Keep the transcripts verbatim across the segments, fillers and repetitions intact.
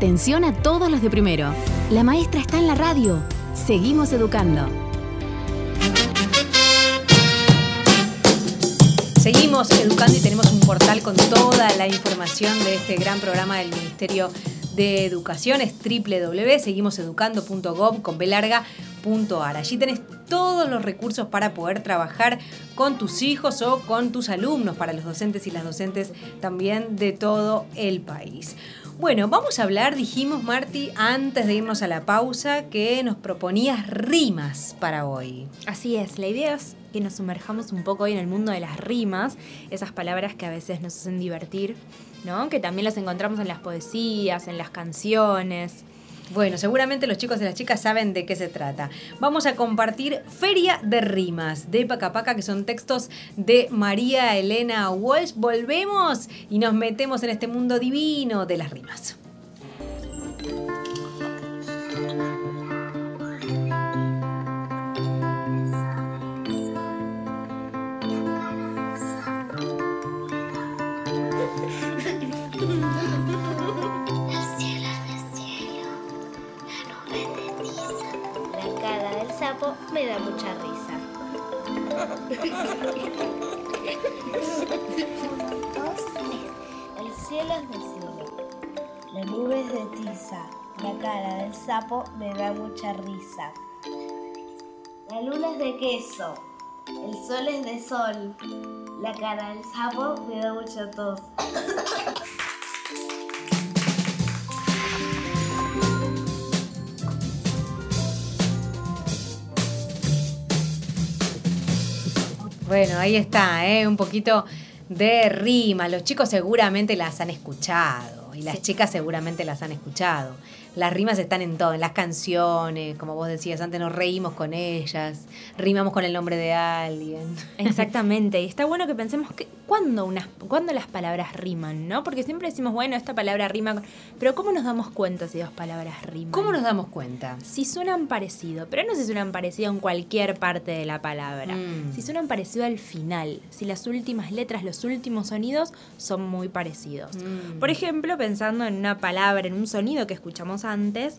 Atención a todos los de primero. La maestra está en la radio. Seguimos educando. Seguimos educando y tenemos un portal con toda la información de este gran programa del Ministerio de Educación. Es doble u doble u doble u punto seguimos educando punto gob con b larga punto ar. Allí tenés todos los recursos para poder trabajar con tus hijos o con tus alumnos, para los docentes y las docentes también de todo el país. Bueno, vamos a hablar, dijimos, Marti, antes de irnos a la pausa, que nos proponías rimas para hoy. Así es, la idea es que nos sumerjamos un poco hoy en el mundo de las rimas, esas palabras que a veces nos hacen divertir, ¿no? Que también las encontramos en las poesías, en las canciones. Bueno, seguramente los chicos y las chicas saben de qué se trata. Vamos a compartir Feria de Rimas de Paca Paca, que son textos de María Elena Walsh. Volvemos y nos metemos en este mundo divino de las rimas. Me da mucha risa. Dos, tres. El cielo es de cielo, la nube es de tiza, la cara del sapo me da mucha risa. La luna es de queso, el sol es de sol, la cara del sapo me da mucha tos. Bueno, ahí está, ¿eh? Un poquito de rima. Los chicos seguramente las han escuchado y las sí. chicas seguramente las han escuchado. Las rimas están en todo, en las canciones, como vos decías antes, nos reímos con ellas, rimamos con el nombre de alguien. Exactamente, y está bueno que pensemos que ¿cuándo, unas, cuándo las palabras riman, ¿no? Porque siempre decimos, bueno, esta palabra rima, con... pero ¿cómo nos damos cuenta si dos palabras riman? ¿Cómo nos damos cuenta? Si suenan parecido, pero no si suenan parecido en cualquier parte de la palabra, mm. si suenan parecido al final, si las últimas letras, los últimos sonidos son muy parecidos. Mm. Por ejemplo, pensando en una palabra, en un sonido que escuchamos antes,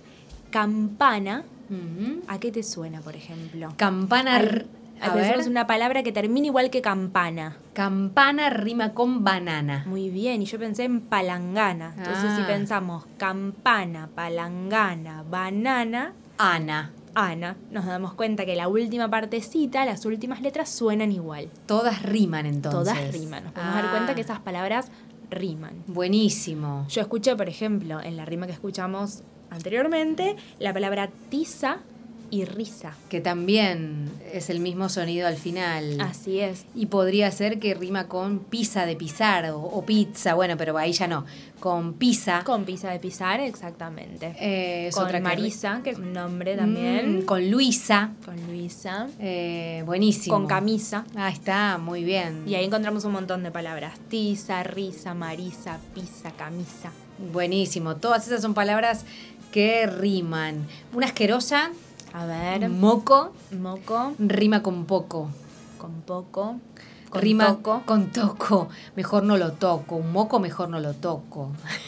campana, uh-huh. ¿a qué te suena, por ejemplo? Campana, Al, a ver. Es una palabra que termina igual que campana. Campana rima con banana. Muy bien, y yo pensé en palangana. Entonces, ah. si pensamos campana, palangana, banana, Ana. Ana, nos damos cuenta que la última partecita, las últimas letras suenan igual. Todas riman entonces. Todas riman. Nos podemos ah. dar cuenta que esas palabras riman. Buenísimo. Yo escuché, por ejemplo, en la rima que escuchamos anteriormente, la palabra tiza y risa. Que también es el mismo sonido al final. Así es. Y podría ser que rima con pizza de pisar o, o pizza, bueno, pero ahí ya no. Con pizza. Con pizza de pisar, exactamente. Eh, es con otra Marisa, que, que es un nombre también. Mm, con Luisa. Con Luisa. Eh, buenísimo. Con camisa. Ah, está, muy bien. Y ahí encontramos un montón de palabras. Tiza, risa, Marisa, pizza, camisa. Buenísimo. Todas esas son palabras que riman. Una asquerosa. A ver. Moco. Moco. Rima con poco. Con poco. Con rima toco. Con toco. Mejor no lo toco. Un moco mejor no lo toco.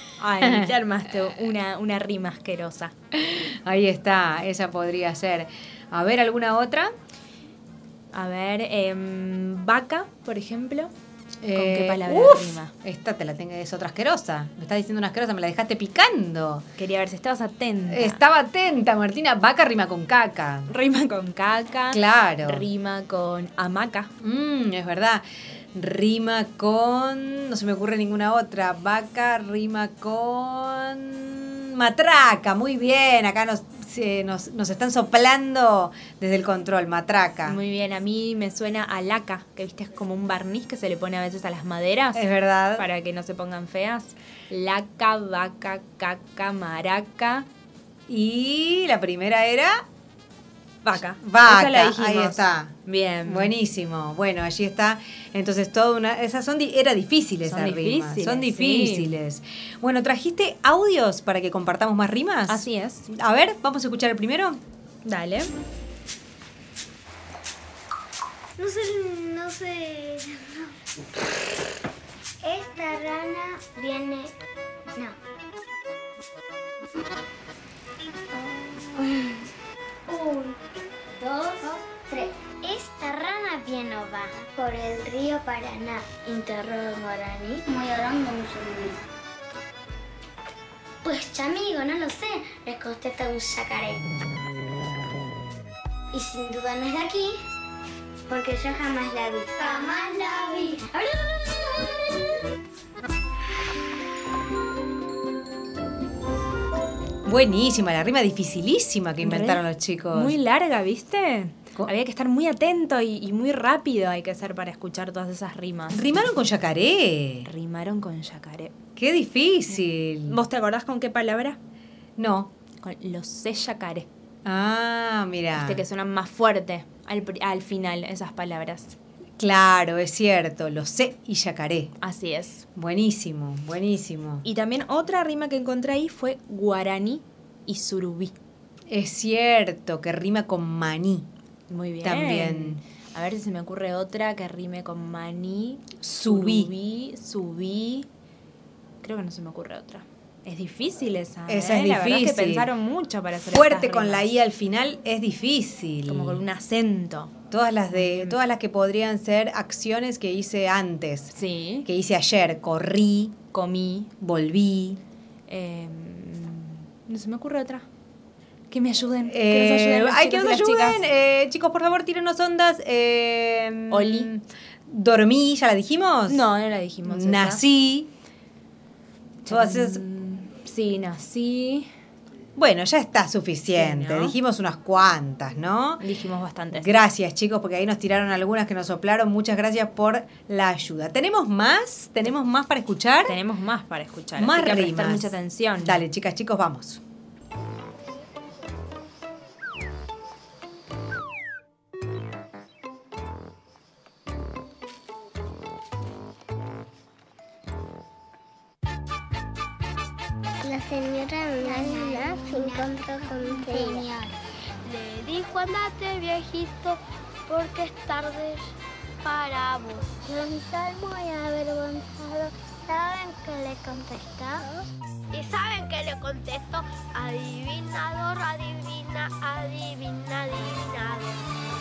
Ay, ya armaste una, una rima asquerosa. Ahí está. Esa podría ser. A ver, ¿alguna otra? A ver, eh, vaca, por ejemplo. ¿Con eh, qué palabra uf, rima? Esta te la tengo, es otra asquerosa. Me estás diciendo una asquerosa, me la dejaste picando. Quería ver si estabas atenta. Estaba atenta, Martina. Vaca rima con caca. Rima con caca. Claro. Rima con hamaca. Mm, es verdad. Rima con... No se me ocurre ninguna otra. Vaca rima con... matraca. Muy bien. Acá nos, eh, nos, nos están soplando desde el control. Matraca. Muy bien. A mí me suena a laca, que viste es como un barniz que se le pone a veces a las maderas. Es verdad. Para que no se pongan feas. Laca, vaca, caca, maraca. Y la primera era... Vaca. Vaca, esa la dijimos. Ahí está. Bien. Buenísimo. Bueno, allí está. Entonces, toda una... Esas son... Era difícil son esas difíciles, rimas. Son difíciles. Sí. Bueno, ¿trajiste audios para que compartamos más rimas? Así es. A ver, ¿vamos a escuchar el primero? Dale. No sé... No sé... Esta rana viene... No. Un, dos, tres. Esta rana bien no va por el río Paraná. Interroga en guaraní. Muy orando un surubí. Pues amigo, no lo sé, le contesta un yacaré. Y sin duda no es de aquí, porque yo jamás la vi. Jamás la vi. Buenísima, la rima dificilísima que inventaron Re, los chicos. Muy larga, ¿viste? Co- Había que estar muy atento y, y muy rápido hay que ser para escuchar todas esas rimas. Rimaron con yacaré. Rimaron con yacaré. Qué difícil. ¿Vos te acordás con qué palabra? No. Con los sé yacaré. Ah, mira. Viste que suenan más fuerte al, pri- al final esas palabras. Claro, es cierto. Lo sé y yacaré. Así es. Buenísimo, buenísimo. Y también otra rima que encontré ahí fue guaraní y surubí. Es cierto que rima con maní. Muy bien. También. A ver si se me ocurre otra que rime con maní. Subí. Surubí, subí. Creo que no se me ocurre otra. Es difícil esa. Esa ¿eh? es La verdad es difícil. que pensaron mucho para hacer Fuerte estas con la rimas. I al final es difícil. Como con un acento. Todas las de, todas las que podrían ser acciones que hice antes. Sí. Que hice ayer. Corrí, Comí. volví. eh, no se me ocurre otra. Que me ayuden. que Eh, nos ayuden los ay, que chicos nos y las chicas. ayuden. Eh, chicos, por favor, tírenos ondas. Eh, Oli. Dormí, ¿ya la dijimos? No, no la dijimos. esa. Nací. Todas esas. Mm, Sí, nací. Bueno, ya está suficiente. Sí, ¿no? Dijimos unas cuantas, ¿no? Dijimos bastantes. Gracias, chicos, porque ahí nos tiraron algunas que nos soplaron. Muchas gracias por la ayuda. ¿Tenemos más? ¿Tenemos más para escuchar? Tenemos más para escuchar. Más así que a rimas. prestar mucha atención. Dale, chicas, chicos, vamos. La señora Nana se encontró con un señor. Le dijo, andate viejito, porque es tarde para vos. Don Sal muy avergonzado, ¿saben qué le contestó? ¿Y saben qué le contestó? Adivinador, adivina, adivina, adivinador.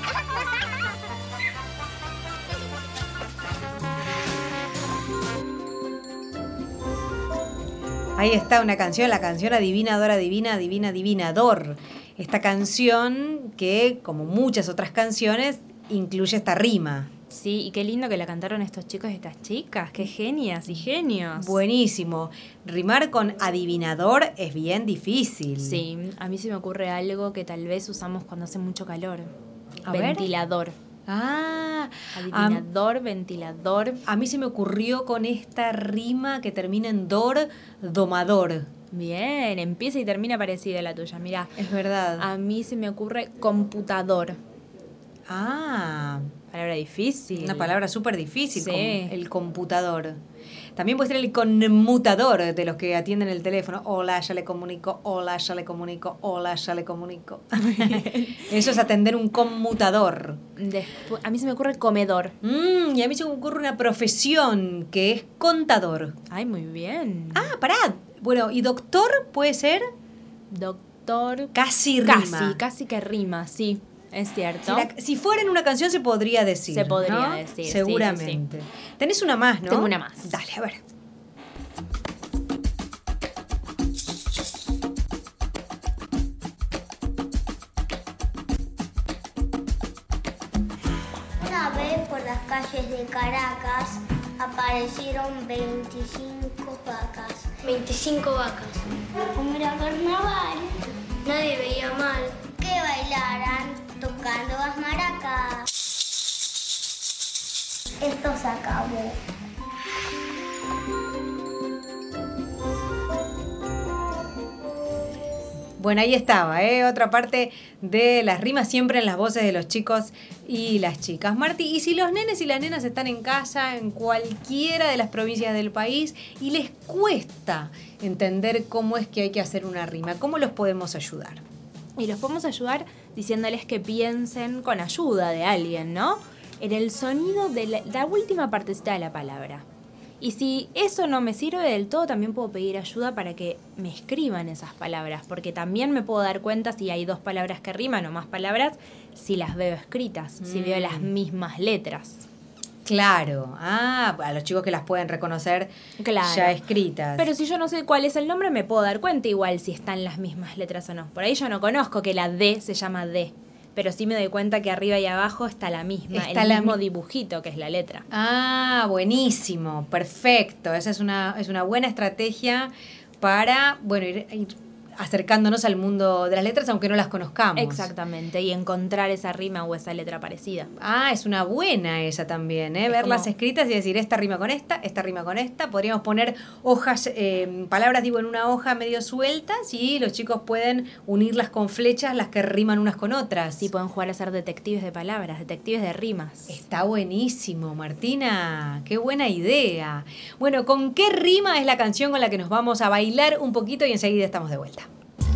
Ahí está una canción, la canción Adivinador, Adivina, Adivina, Adivinador. Esta canción que, como muchas otras canciones, incluye esta rima. Sí, y qué lindo que la cantaron estos chicos y estas chicas. Qué genias y genios. Buenísimo. Rimar con adivinador es bien difícil. Sí, a mí se me ocurre algo que tal vez usamos cuando hace mucho calor. A ver. Ventilador. Ah, Adivinador, ventilador. a mí se me ocurrió con esta rima que termina en dor, domador. Bien, empieza y termina parecida la tuya. Mirá, Es verdad. a mí se me ocurre computador. Ah, Palabra difícil. una palabra súper difícil, Sí. como el computador. También puede ser el conmutador de los que atienden el teléfono. Hola, ya le comunico. Hola, ya le comunico. Hola, ya le comunico. Eso es atender un conmutador. Despu- a mí se me ocurre comedor. Mm, y a mí se me ocurre una profesión que es contador. Ay, muy bien. Ah, pará. Bueno, ¿y doctor puede ser? Doctor. Casi rima. Casi, casi que rima, sí. Es Si, cierto. la- si fuera en una canción se podría decir. Se podría ¿no? decir, sí, Seguramente. Tenés una más, ¿no? Tengo una más. Dale, a ver. Una vez por las calles de Caracas aparecieron veinticinco vacas. veinticinco vacas. Como era carnaval, nadie veía mal que bailaran tocando las maracas. Esto se acabó. Bueno, ahí estaba, ¿eh? Otra parte de las rimas siempre en las voces de los chicos y las chicas. Marti, ¿y si los nenes y las nenas están en casa en cualquiera de las provincias del país y les cuesta entender cómo es que hay que hacer una rima? ¿Cómo los podemos ayudar? Y los podemos ayudar diciéndoles que piensen con ayuda de alguien, ¿no? En el sonido de la, la última partecita de la palabra. Y si eso no me sirve del todo, también puedo pedir ayuda para que me escriban esas palabras, porque también me puedo dar cuenta si hay dos palabras que riman o más palabras, si las veo escritas, mm. si veo las mismas letras. Claro, ah, a los chicos que las pueden reconocer claro. ya escritas. Pero si yo no sé cuál es el nombre, me puedo dar cuenta igual si están las mismas letras o no. Por ahí yo no conozco que la D se llama D, pero sí me doy cuenta que arriba y abajo está la misma, está el la mismo mi- dibujito que es la letra. Ah, buenísimo, perfecto. Esa es una, es una buena estrategia para, bueno, ir, ir acercándonos al mundo de las letras, aunque no las conozcamos. Exactamente, y encontrar esa rima o esa letra parecida. Ah, es una buena esa también, ¿eh? Verlas como... escritas y decir, esta rima con esta, esta rima con esta. Podríamos poner hojas, eh, palabras, digo, en una hoja medio sueltas y los chicos pueden unirlas con flechas, las que riman unas con otras. Sí, pueden jugar a ser detectives de palabras, detectives de rimas. Está buenísimo, Martina. Qué buena idea. Bueno, ¿con qué rima es la canción con la que nos vamos a bailar un poquito y enseguida estamos de vuelta?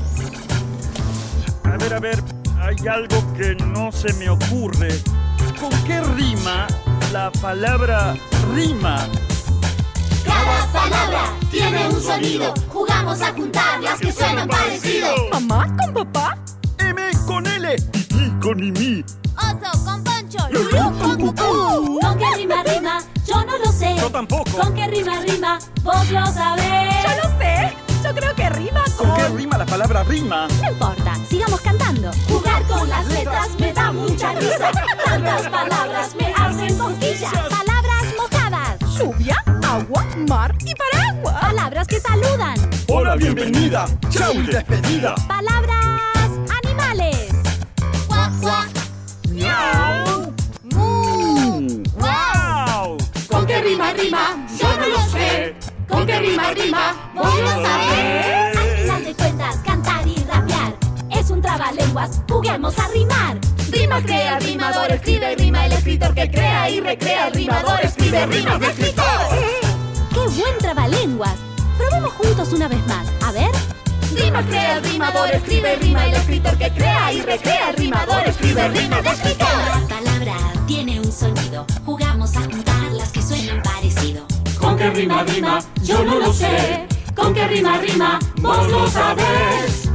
A ver, a ver, hay algo que no se me ocurre. ¿Con qué rima la palabra rima? Cada palabra tiene un sonido. Jugamos a juntar las que suenan parecido. Mamá con papá. M con L. Y con Imi. Oso con Poncho. Lulú con Cucú. ¿Con qué rima rima? Yo no lo sé. Yo tampoco. ¿Con qué rima rima? Vos lo sabés. Yo lo sé. Yo creo que rima con... ¿Con qué rima la palabra rima? No importa, sigamos cantando. Jugar con las letras me da mucha risa. Tantas palabras me hacen cosquillas. Palabras mojadas. Lluvia, agua, mar y paraguas. Palabras que saludan. Hola, bienvenida. Chau y despedida. Palabras animales. Cuac, cuac. Miau. Mu. Wow. ¿Con qué rima rima? Yo no lo sé. ¿Con qué rima rima? Vos lo sabés. Al final de cuentas, cantar y rapear es un trabalenguas, juguemos a rimar. Rima crea, el rimador escribe, rima el escritor que crea y recrea, el rimador escribe rimas de escritor. ¡Qué buen trabalenguas! Probemos juntos una vez más, a ver. Rima crea, el rimador escribe, rima el escritor que crea y recrea, el rimador escribe rimas de escritor. Cada palabra tiene un sonido, jugamos a juntar las que suenan parecido. ¿Con qué rima rima? Yo no lo sé. ¿Con qué rima rima? Vos lo sabés.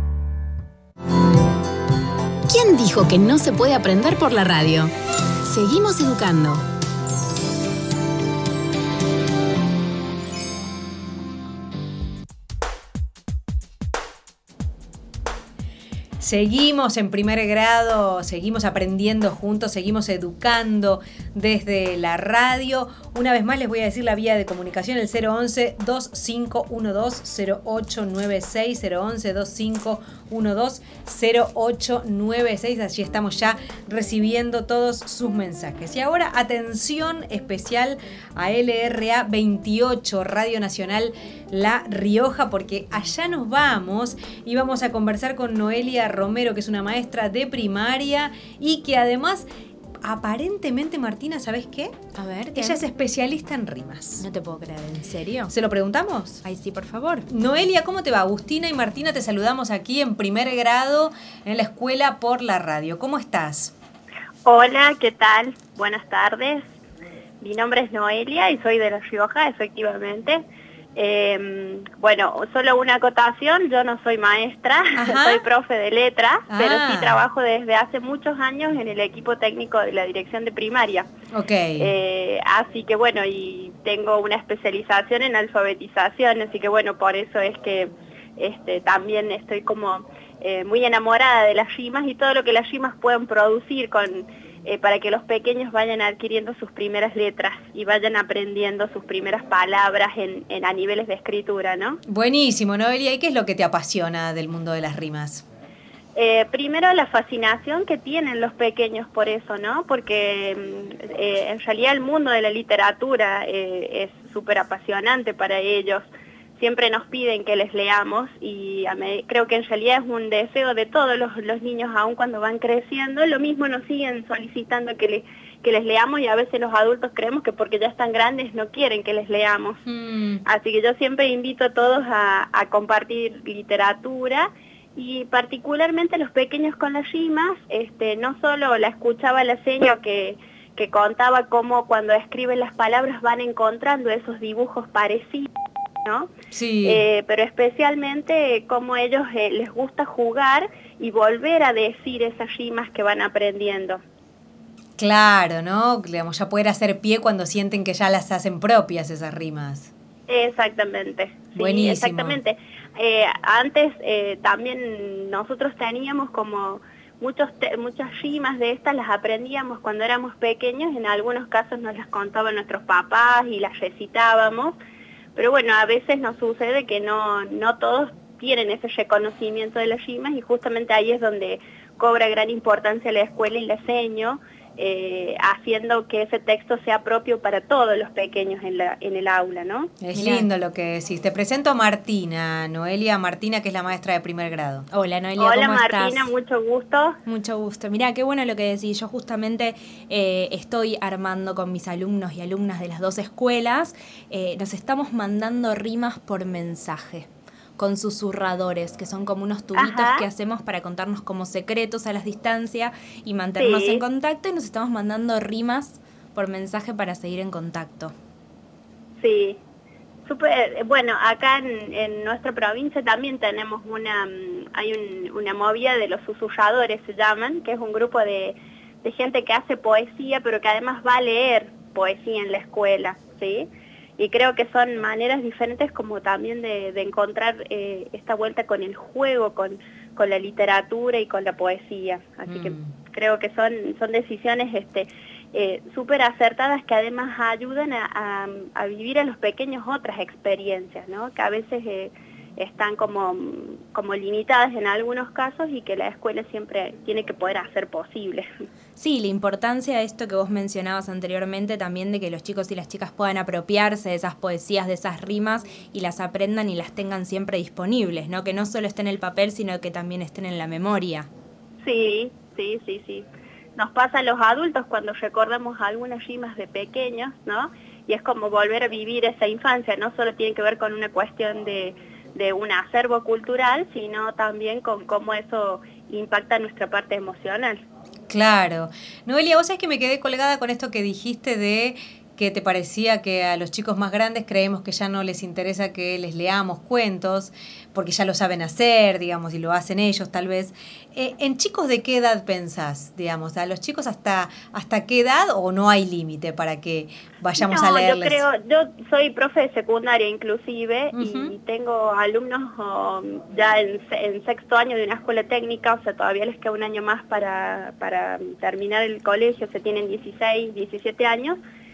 ¿Quién dijo que no se puede aprender por la radio? Seguimos educando. Seguimos en primer grado, seguimos aprendiendo juntos, seguimos educando desde la radio. Una vez más les voy a decir la vía de comunicación, el cero once, dos cinco uno dos, cero ocho nueve seis, cero once, dos cinco uno dos, cero ocho nueve seis. Allí estamos ya recibiendo todos sus mensajes. Y ahora, atención especial a L R A veintiocho, Radio Nacional La Rioja, porque allá nos vamos y vamos a conversar con Noelia Romero, que es una maestra de primaria y que además, aparentemente, Martina, ¿sabes qué? A ver, ¿qué? Ella es especialista en rimas. No te puedo creer, ¿en serio? ¿Se lo preguntamos? Ay, sí, por favor. Noelia, ¿cómo te va? Agustina y Martina te saludamos aquí en primer grado en la escuela por la radio. ¿Cómo estás? Hola, ¿qué tal? Buenas tardes. Mi nombre es Noelia y soy de La Rioja, efectivamente. Eh, bueno, solo una acotación, yo no soy maestra, Ajá. soy profe de letra, ah. pero sí trabajo desde hace muchos años en el equipo técnico de la dirección de primaria. Okay. Eh, así que bueno, y tengo una especialización en alfabetización, así que bueno, por eso es que este, también estoy como eh, muy enamorada de las rimas y todo lo que las rimas pueden producir con... Eh, para que los pequeños vayan adquiriendo sus primeras letras y vayan aprendiendo sus primeras palabras en, en a niveles de escritura, ¿no? Buenísimo, Noelia. ¿Y qué es lo que te apasiona del mundo de las rimas? Eh, primero, la fascinación que tienen los pequeños por eso, ¿no? Porque eh, en realidad el mundo de la literatura eh, es súper apasionante para ellos. Siempre nos piden que les leamos y a me, creo que en realidad es un deseo de todos los, los niños, aun cuando van creciendo. Lo mismo nos siguen solicitando que, le, que les leamos y a veces los adultos creemos que porque ya están grandes no quieren que les leamos. Mm. Así que yo siempre invito a todos a, a compartir literatura y particularmente los pequeños con las rimas. Este, no solo la escuchaba la señora que... que que contaba cómo cuando escriben las palabras van encontrando esos dibujos parecidos, ¿no? Sí. Eh, pero especialmente cómo ellos eh, les gusta jugar y volver a decir esas rimas que van aprendiendo. Claro, ¿no? Digamos, ya poder hacer pie cuando sienten que ya las hacen propias esas rimas. Exactamente. Sí, buenísimo. Exactamente. Eh, antes eh, también nosotros teníamos como muchos te muchas rimas de estas, las aprendíamos cuando éramos pequeños, en algunos casos nos las contaban nuestros papás y las recitábamos, pero bueno, a veces nos sucede que no, no todos tienen ese reconocimiento de las rimas y justamente ahí es donde cobra gran importancia la escuela y la seño, eh, haciendo que ese texto sea propio para todos los pequeños en, la, en el aula, ¿no? Es lindo lo que decís. Te presento a Martina, Noelia Martina, que es la maestra de primer grado. Hola, Noelia, Hola, ¿cómo Martina, estás? mucho gusto. Mucho gusto. Mirá, qué bueno lo que decís. Yo justamente eh, estoy armando con mis alumnos y alumnas de las dos escuelas, eh, nos estamos mandando rimas por mensaje, con susurradores, que son como unos tubitos Ajá. que hacemos para contarnos como secretos a la distancia y mantenernos sí. en contacto, y nos estamos mandando rimas por mensaje para seguir en contacto. Sí, super, bueno, acá en, en nuestra provincia también tenemos una, hay un, una movida de los susurradores, se llaman, que es un grupo de, de gente que hace poesía, pero que además va a leer poesía en la escuela, ¿sí? Y creo que son maneras diferentes como también de, de encontrar eh, esta vuelta con el juego, con, con la literatura y con la poesía. Así mm. que creo que son, son decisiones este, eh, súper acertadas que además ayudan a, a, a vivir a los pequeños otras experiencias, ¿no? Que a veces eh, están como, como limitadas en algunos casos y que la escuela siempre tiene que poder hacer posible. Sí, la importancia de esto que vos mencionabas anteriormente también, de que los chicos y las chicas puedan apropiarse de esas poesías, de esas rimas y las aprendan y las tengan siempre disponibles, ¿no? Que no solo estén en el papel, sino que también estén en la memoria. Sí, sí, sí, sí. Nos pasa a los adultos cuando recordamos algunas rimas de pequeños, ¿no? Y es como volver a vivir esa infancia, no solo tiene que ver con una cuestión de, de un acervo cultural, sino también con cómo eso impacta nuestra parte emocional. Claro. Noelia, vos sabés que me quedé colgada con esto que dijiste de que te parecía que a los chicos más grandes creemos que ya no les interesa que les leamos cuentos, porque ya lo saben hacer, digamos, y lo hacen ellos tal vez. Eh, ¿En chicos de qué edad pensás, digamos? ¿A los chicos hasta hasta qué edad o no hay límite para que vayamos no, a leerles? Yo creo, yo soy profe de secundaria inclusive, uh-huh. y tengo alumnos um, ya en, en sexto año de una escuela técnica, o sea, todavía les queda un año más para, para terminar el colegio, se tienen dieciséis, diecisiete años,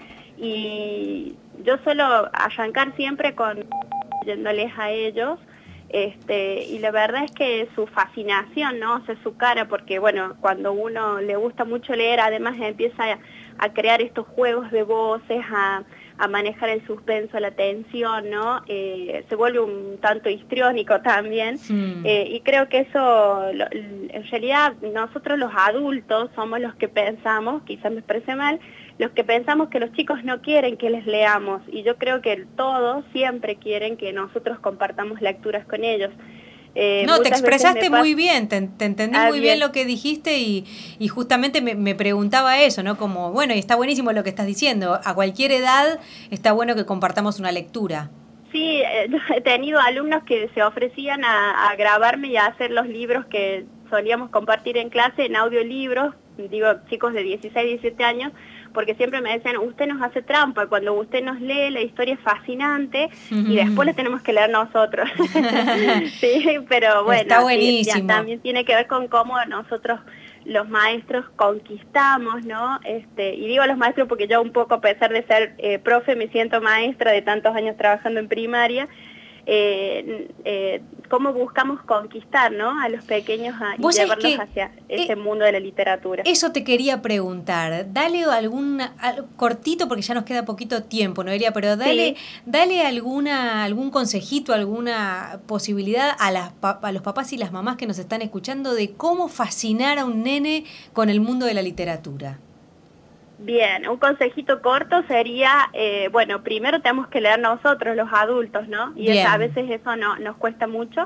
y yo suelo arrancar siempre con yéndoles a ellos, este, y la verdad es que su fascinación, ¿no? O sea, su cara, porque bueno, cuando uno le gusta mucho leer, además empieza a, a crear estos juegos de voces, a, a manejar el suspenso, la tensión, ¿no? Eh, se vuelve un tanto histriónico también, mm. eh, y creo que eso, lo, en realidad nosotros los adultos somos los que pensamos, quizás me expresé mal, los que pensamos que los chicos no quieren que les leamos, y yo creo que todos siempre quieren que nosotros compartamos lecturas con ellos. Eh, no, te expresaste muy bien, te, te entendí ah, muy bien. bien lo que dijiste y, y justamente me, me preguntaba eso, ¿no? Como, bueno, y está buenísimo lo que estás diciendo, a cualquier edad está bueno que compartamos una lectura. Sí, eh, he tenido alumnos que se ofrecían a, a grabarme y a hacer los libros que solíamos compartir en clase, en audiolibros, digo, chicos de dieciséis, diecisiete años, porque siempre me decían, usted nos hace trampa, cuando usted nos lee la historia es fascinante uh-huh. y después la tenemos que leer nosotros. Sí, pero bueno, está buenísimo. Sí, también tiene que ver con cómo nosotros los maestros conquistamos, ¿no? Este, y digo los maestros porque yo un poco, a pesar de ser eh, profe, me siento maestra de tantos años trabajando en primaria. Eh, eh, cómo buscamos conquistar, ¿no? A los pequeños a, y llevarlos que, hacia ese eh, mundo de la literatura. Eso te quería preguntar. Dale algún al, cortito, porque ya nos queda poquito tiempo, Noelia, pero dale, sí. dale alguna algún consejito, alguna posibilidad a, las, a los papás y las mamás que nos están escuchando de cómo fascinar a un nene con el mundo de la literatura. Bien, un consejito corto sería, eh, bueno, primero tenemos que leer nosotros, los adultos, ¿no? Y esa, a veces eso no, nos cuesta mucho.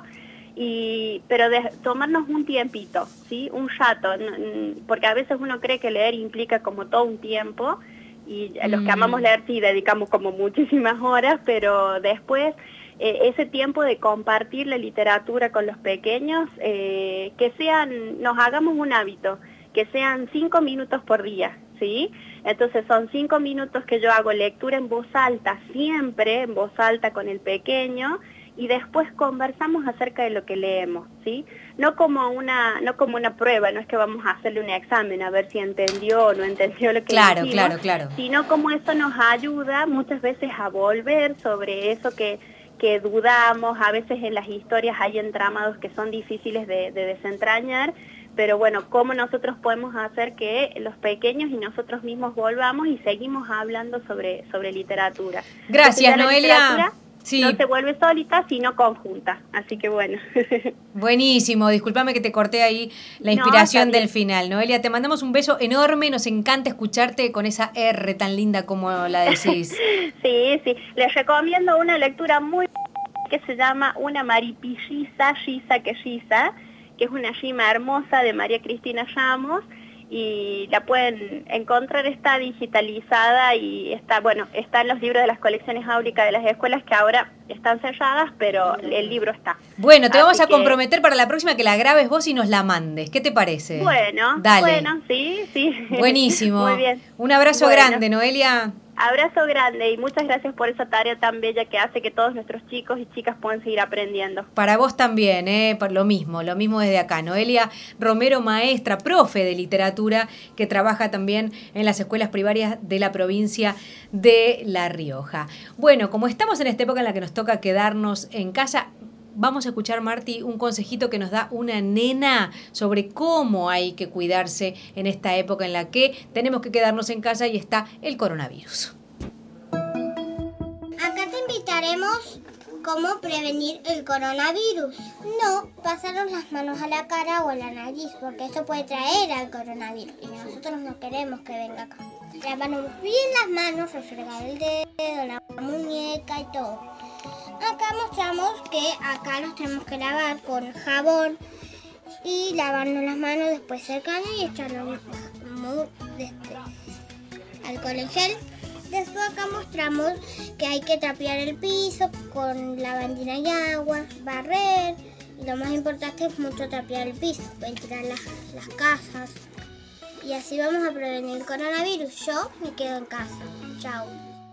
Y, pero de tomarnos un tiempito, ¿sí? Un rato, porque a veces uno cree que leer implica como todo un tiempo, y a los que amamos leer sí dedicamos como muchísimas horas, pero después eh, ese tiempo de compartir la literatura con los pequeños, eh, que sean, nos hagamos un hábito, que sean cinco minutos por día, ¿sí? Entonces son cinco minutos que yo hago lectura en voz alta, siempre en voz alta con el pequeño, y después conversamos acerca de lo que leemos, ¿sí? No como una, no como una prueba, no es que vamos a hacerle un examen a ver si entendió o no entendió lo que claro, decimos, claro, claro. sino como eso nos ayuda muchas veces a volver sobre eso que, que dudamos. A veces en las historias hay entramados que son difíciles de, de desentrañar, pero bueno, cómo nosotros podemos hacer que los pequeños y nosotros mismos volvamos y seguimos hablando sobre, sobre literatura. Gracias, Noelia. Sí. No se vuelve solita, sino conjunta. Así que bueno. Buenísimo. Discúlpame que te corté ahí la inspiración no, del final. Noelia, te mandamos un beso enorme. Nos encanta escucharte con esa R tan linda como la decís. Sí, sí. Les recomiendo una lectura muy que se llama Una maripilliza, Giza que Giza, que es una rima hermosa de María Cristina Ramos. Y la pueden encontrar, está digitalizada y está, bueno, está en los libros de las colecciones áuricas de las escuelas que ahora están cerradas, pero el libro está. Bueno, te Así vamos a que... comprometer para la próxima que la grabes vos y nos la mandes. ¿Qué te parece? Bueno, dale. Bueno, sí, sí. Buenísimo. Muy bien. Un abrazo bueno. grande, Noelia. Abrazo grande y muchas gracias por esa tarea tan bella que hace que todos nuestros chicos y chicas puedan seguir aprendiendo. Para vos también, ¿eh? Por lo mismo, lo mismo desde acá. Noelia Romero, maestra, profe de literatura, que trabaja también en las escuelas primarias de la provincia de La Rioja. Bueno, como estamos en esta época en la que nos toca quedarnos en casa, vamos a escuchar, Marti, un consejito que nos da una nena sobre cómo hay que cuidarse en esta época en la que tenemos que quedarnos en casa y está el coronavirus. Acá te invitaremos cómo prevenir el coronavirus. No pasarnos las manos a la cara o a la nariz, porque eso puede traer al coronavirus y nosotros no queremos que venga acá. Lavarnos bien las manos, refregar el dedo, la muñeca y todo. Acá mostramos que acá nos tenemos que lavar con jabón y lavarnos las manos después cercano y echarnos este, alcohol en gel. Después acá mostramos que hay que trapear el piso con lavandina y agua, barrer, y lo más importante es mucho trapear el piso, ventilar las, las casas. Y así vamos a prevenir el coronavirus. Yo me quedo en casa. Chao.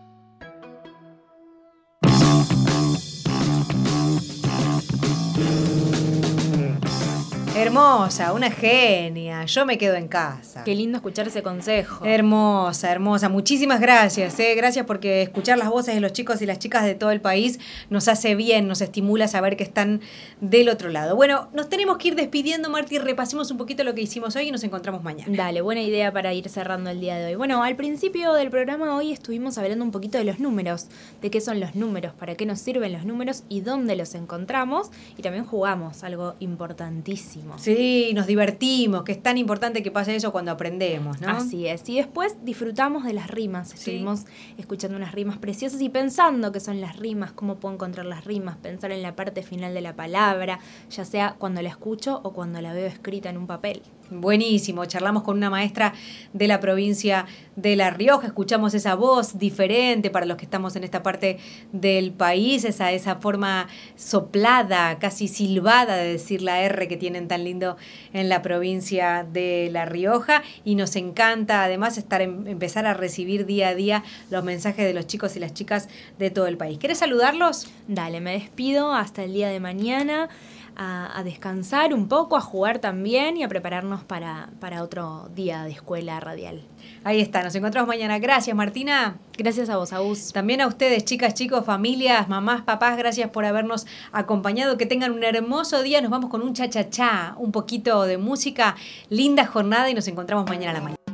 Hermosa, una genia. Yo me quedo en casa. Qué lindo escuchar ese consejo. Hermosa, hermosa. Muchísimas gracias. ¿eh? Gracias porque escuchar las voces de los chicos y las chicas de todo el país nos hace bien, nos estimula saber que están del otro lado. Bueno, nos tenemos que ir despidiendo, Marti. Repasemos un poquito lo que hicimos hoy y nos encontramos mañana. Dale, buena idea para ir cerrando el día de hoy. Bueno, al principio del programa hoy estuvimos hablando un poquito de los números, de qué son los números, para qué nos sirven los números y dónde los encontramos. Y también jugamos, algo importantísimo. Sí, nos divertimos, que es tan importante que pase eso cuando aprendemos, ¿no? Así es. Y después disfrutamos de las rimas. Estuvimos sí. escuchando unas rimas preciosas y pensando qué son las rimas, cómo puedo encontrar las rimas, pensar en la parte final de la palabra, ya sea cuando la escucho o cuando la veo escrita en un papel. Buenísimo, charlamos con una maestra de la provincia de La Rioja, escuchamos esa voz diferente para los que estamos en esta parte del país, esa, esa forma soplada, casi silbada de decir la R que tienen tan lindo en la provincia de La Rioja, y nos encanta además estar en, empezar a recibir día a día los mensajes de los chicos y las chicas de todo el país. ¿Querés saludarlos? Dale, me despido hasta el día de mañana. A, a descansar un poco, a jugar también y a prepararnos para, para otro día de escuela radial. Ahí está, nos encontramos mañana. Gracias, Martina. Gracias a vos, Agus. También a ustedes, chicas, chicos, familias, mamás, papás, gracias por habernos acompañado. Que tengan un hermoso día. Nos vamos con un cha-cha-cha, un poquito de música. Linda jornada y nos encontramos mañana a la mañana.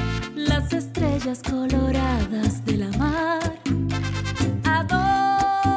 Coloradas de la mar, ¿a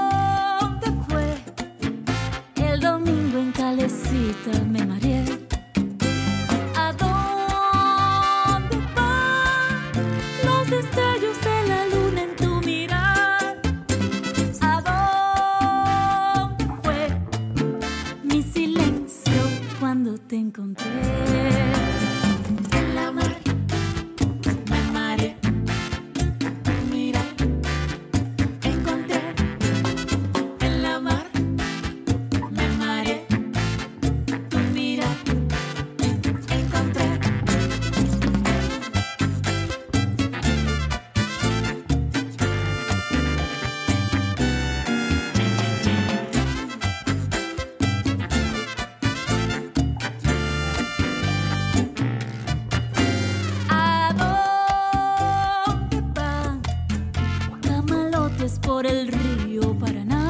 viajes por el río Paraná.